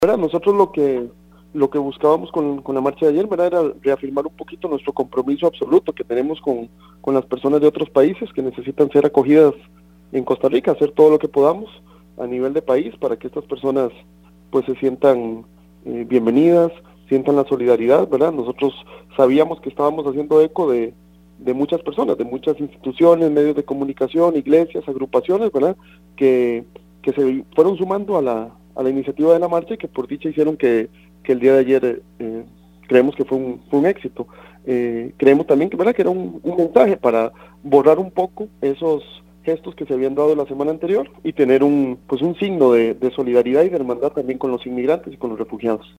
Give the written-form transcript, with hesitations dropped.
¿verdad? Nosotros lo que buscábamos con la marcha de ayer, ¿verdad? Era reafirmar un poquito nuestro compromiso absoluto que tenemos con las personas de otros países que necesitan ser acogidas en Costa Rica, hacer todo lo que podamos a nivel de país para que estas personas pues se sientan bienvenidas, sientan la solidaridad, ¿verdad? Nosotros sabíamos que estábamos haciendo eco de muchas personas, de muchas instituciones, medios de comunicación, iglesias, agrupaciones, ¿verdad? Que se fueron sumando a la iniciativa de la marcha y que por dicha hicieron que el día de ayer creemos que fue un éxito. Creemos también que, ¿verdad?, que era un mensaje para borrar un poco esos gestos que se habían dado la semana anterior y tener un signo de solidaridad y de hermandad también con los inmigrantes y con los refugiados.